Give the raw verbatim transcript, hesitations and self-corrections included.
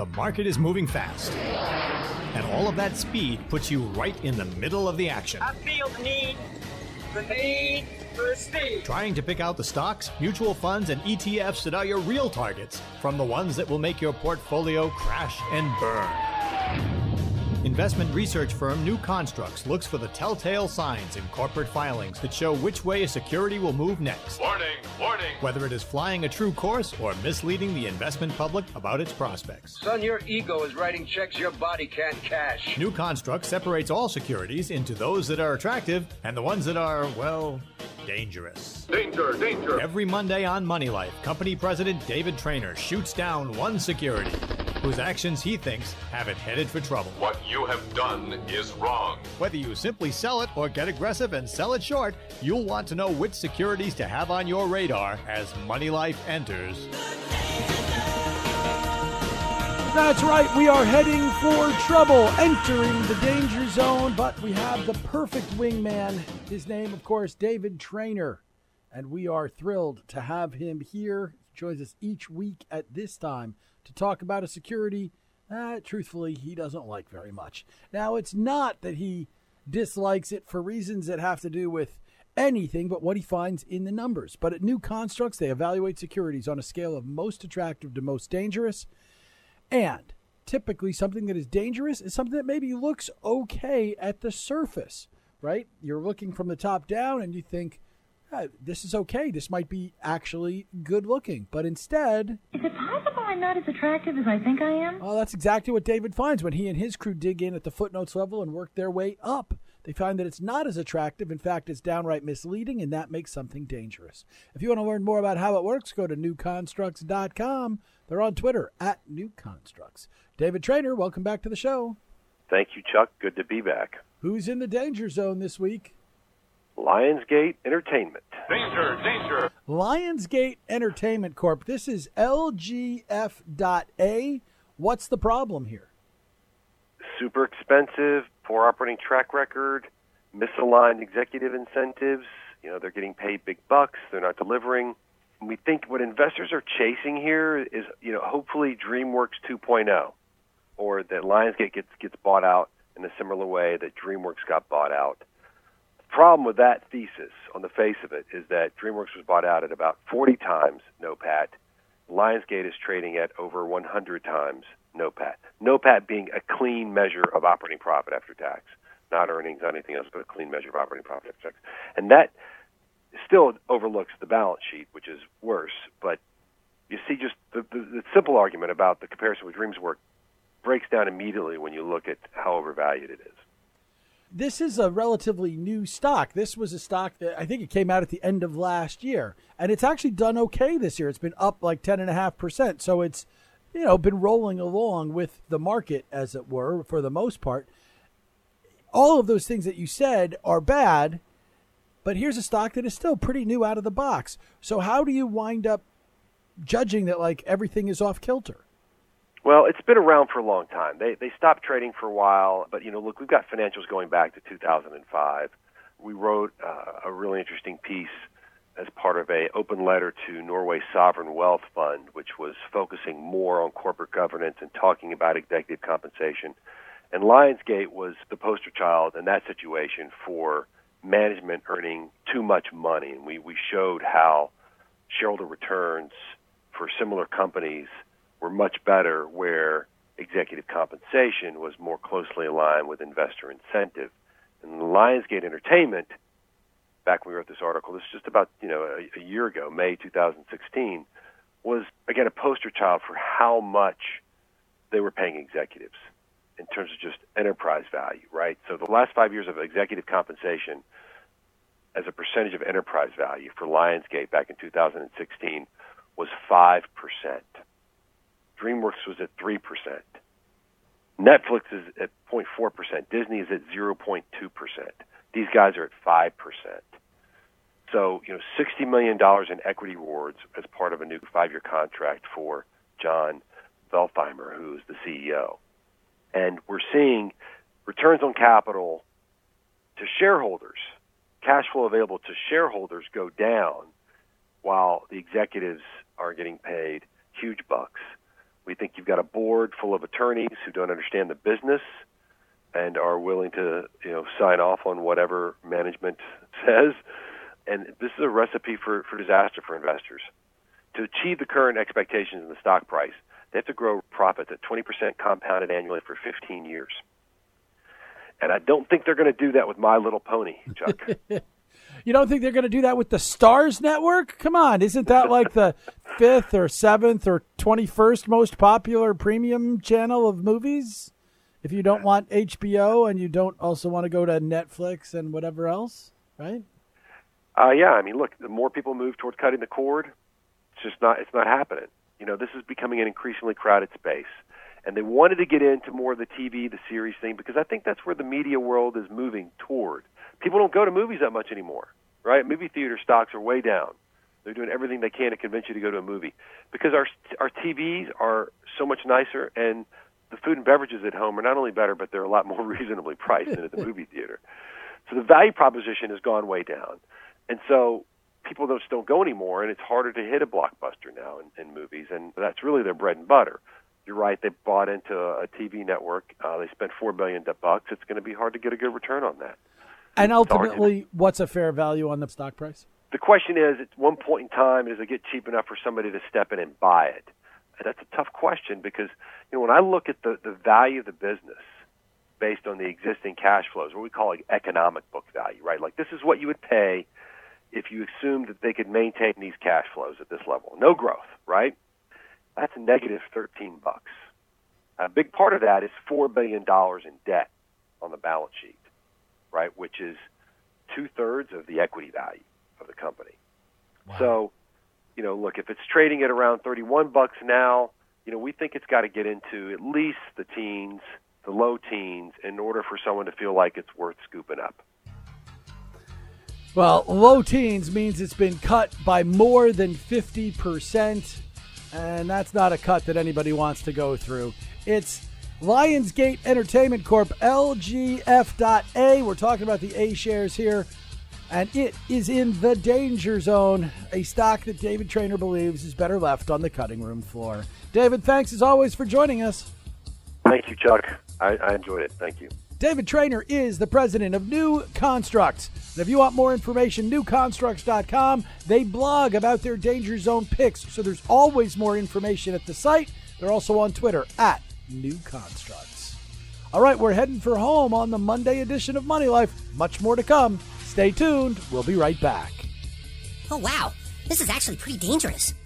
The market is moving fast, and all of that speed puts you right in the middle of the action. I feel the need, the need for speed. Trying to pick out the stocks, mutual funds, and E T Fs that are your real targets from the ones that will make your portfolio crash and burn. Investment research firm New Constructs looks for the telltale signs in corporate filings that show which way a security will move next. Warning, warning. Whether it is flying a true course or misleading the investment public about its prospects. Son, your ego is writing checks your body can't cash. New Construct separates all securities into those that are attractive and the ones that are, well, dangerous. Danger, danger. Every Monday on Money Life, company president David Traynor shoots down one security whose actions he thinks have it headed for trouble. What you have done is wrong. Whether you simply sell it or get aggressive and sell it short, you'll want to know which securities to have on your radar as Money Life enters. That's right, we are heading for trouble, entering the danger zone, but we have the perfect wingman. His name, of course, David Traynor, and we are thrilled to have him here. He joins us each week at this time to talk about a security that, truthfully, he doesn't like very much. Now, it's not that he dislikes it for reasons that have to do with anything but what he finds in the numbers. But at New Constructs, they evaluate securities on a scale of most attractive to most dangerous. And typically something that is dangerous is something that maybe looks okay at the surface, right? You're looking from the top down and you think, oh, this is okay. This might be actually good looking. But instead... Is it possible I'm not as attractive as I think I am? Well, that's exactly what David finds when he and his crew dig in at the footnotes level and work their way up. They find that it's not as attractive. In fact, it's downright misleading, and that makes something dangerous. If you want to learn more about how it works, go to new constructs dot com. They're on Twitter, at New Constructs. David Traynor, welcome back to the show. Thank you, Chuck. Good to be back. Who's in the danger zone this week? Lionsgate Entertainment. Danger, danger. Lionsgate Entertainment Corp. This is L G F A. What's the problem here? Super expensive, poor operating track record, misaligned executive incentives. You know, they're getting paid big bucks. They're not delivering. And we think what investors are chasing here is, you know, hopefully DreamWorks two point oh, or that Lionsgate gets gets bought out in a similar way that DreamWorks got bought out. The problem with that thesis, on the face of it, is that DreamWorks was bought out at about forty times NOPAT. Lionsgate is trading at over one hundred times NOPAT. NOPAT being a clean measure of operating profit after tax, not earnings, not anything else, but a clean measure of operating profit after tax. And that still overlooks the balance sheet, which is worse. But you see, just the, the, the simple argument about the comparison with DreamWorks breaks down immediately when you look at how overvalued it is. This is a relatively new stock. This was a stock that I think it came out at the end of last year, and it's actually done okay this year. It's been up like ten point five percent, so it's, you know, been rolling along with the market, as it were, for the most part. All of those things that you said are bad, but here's a stock that is still pretty new out of the box. So how do you wind up judging that, like, everything is off kilter? Well, it's been around for a long time. They they stopped trading for a while, but, you know, look, we've got financials going back to two thousand five. We wrote uh, a really interesting piece as part of a open letter to Norway Sovereign Wealth Fund, which was focusing more on corporate governance and talking about executive compensation. And Lionsgate was the poster child in that situation for management earning too much money. And we, we showed how shareholder returns for similar companies were much better where executive compensation was more closely aligned with investor incentive. And Lionsgate Entertainment, back when we wrote this article, this is just about, you know, a, a year ago, May two thousand sixteen, was, again, a poster child for how much they were paying executives in terms of just enterprise value, right? So the last five years of executive compensation as a percentage of enterprise value for Lionsgate back in two thousand sixteen was five percent. DreamWorks was at three percent. Netflix is at zero point four percent. Disney is at zero point two percent. These guys are at five percent. So, you know, sixty million dollars in equity rewards as part of a new five-year contract for John Veltheimer, who is the C E O. And we're seeing returns on capital to shareholders, cash flow available to shareholders go down while the executives are getting paid huge bucks. We think you've got a board full of attorneys who don't understand the business and are willing to, you know, sign off on whatever management says. And this is a recipe for, for disaster for investors. To achieve the current expectations in the stock price, they have to grow profits at twenty percent compounded annually for fifteen years. And I don't think they're going to do that with My Little Pony, Chuck. You don't think they're going to do that with the Starz Network? Come on, isn't that like the fifth or seventh or twenty-first most popular premium channel of movies? If you don't want H B O and you don't also want to go to Netflix and whatever else, right? Uh, yeah, I mean, look, the more people move toward cutting the cord, it's just not, it's not happening. You know, this is becoming an increasingly crowded space. And they wanted to get into more of the T V, the series thing, because I think that's where the media world is moving toward. People don't go to movies that much anymore, right? Movie theater stocks are way down. They're doing everything they can to convince you to go to a movie because our our T Vs are so much nicer, and the food and beverages at home are not only better, but they're a lot more reasonably priced than at the movie theater. So the value proposition has gone way down. And so people just don't go anymore, and it's harder to hit a blockbuster now in, in movies, and that's really their bread and butter. You're right, they bought into a T V network. Uh, they spent four billion bucks. It's going to be hard to get a good return on that. And ultimately, what's a fair value on the stock price? The question is, at one point in time, does it get cheap enough for somebody to step in and buy it? And that's a tough question because, you know, when I look at the, the value of the business based on the existing cash flows, what we call like economic book value, right? Like this is what you would pay if you assumed that they could maintain these cash flows at this level. No growth, right? That's negative thirteen bucks. A big part of that is four billion dollars in debt on the balance sheet, right, which is two-thirds of the equity value of the company. Wow. So, you know, look, if it's trading at around thirty-one bucks now, you know, we think it's got to get into at least the teens, the low teens, in order for someone to feel like it's worth scooping up. Well, low teens means it's been cut by more than fifty percent. And that's not a cut that anybody wants to go through. It's Lionsgate Entertainment Corp, L G F dot A. We're talking about the A shares here. And it is in the danger zone, a stock that David Traynor believes is better left on the cutting room floor. David, thanks as always for joining us. Thank you, Chuck. I, I enjoyed it. Thank you. David Traynor is the president of New Construct. And if you want more information, new constructs dot com. They blog about their Danger Zone picks, so there's always more information at the site. They're also on Twitter, at New Constructs. All right, we're heading for home on the Monday edition of Money Life. Much more to come. Stay tuned. We'll be right back. Oh, wow. This is actually pretty dangerous.